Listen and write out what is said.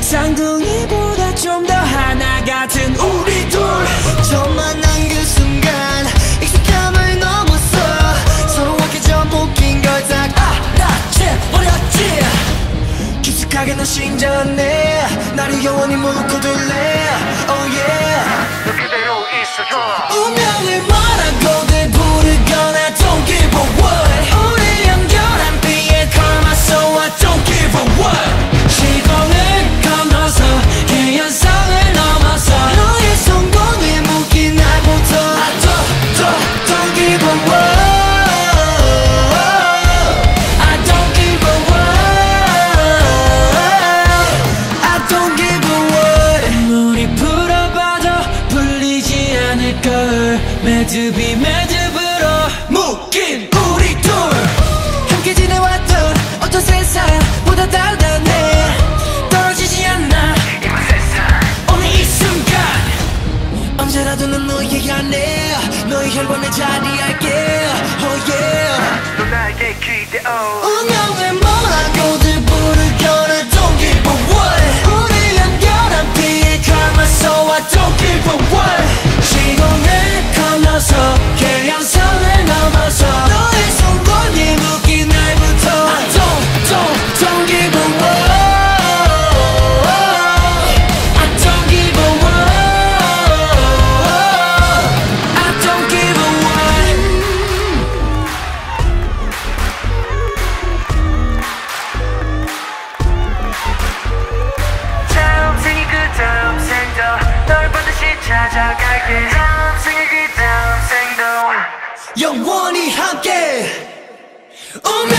쌍둥이보다 좀 더 하나 같은 우리 둘. 처음 만난 그 순간 익숙함을 넘어서 서로 확해져 묶인 걸 다 알아채버렸지. 깊숙하게 넌 신전해 나를 영원히 묶어둘래. Oh yeah 너 그대로 있어줘. 운명을 뭐라고들 부르거나 don't give a what. 우리 연결한 비의 karma so I don't give a what. 시공을 건너서 개연성을 넘어서 너의 성공에 묶인 날부터 I don't give a what. I don't give a what. I don't give a what. 물이 풀어봐도 풀리지 않을 걸. 매듭이 매듭으로 묶인 우리 둘. 함께 지내왔던 어떤 세상보다 단단해. 떨어지지 않아 이번 세상 오늘 이 순간. 언제라도 넌 너의 안에 너의 혈관에 자리할게. Oh yeah 너 나에게 기대어. 운명을 뭐라고들 부르거나 don't give a what. 우리 연결한 비의 karma so I don't give a what. 시공을 건너서 개연성을 넘어서 너의 성공에 묶인 날부터 I don't give a what. I don't give a what. I don't give a what. 다음 생이 그 다음 생도 널 반드시 찾아갈게. 다음 생이 그 다음 생도 영원히 함께. 운명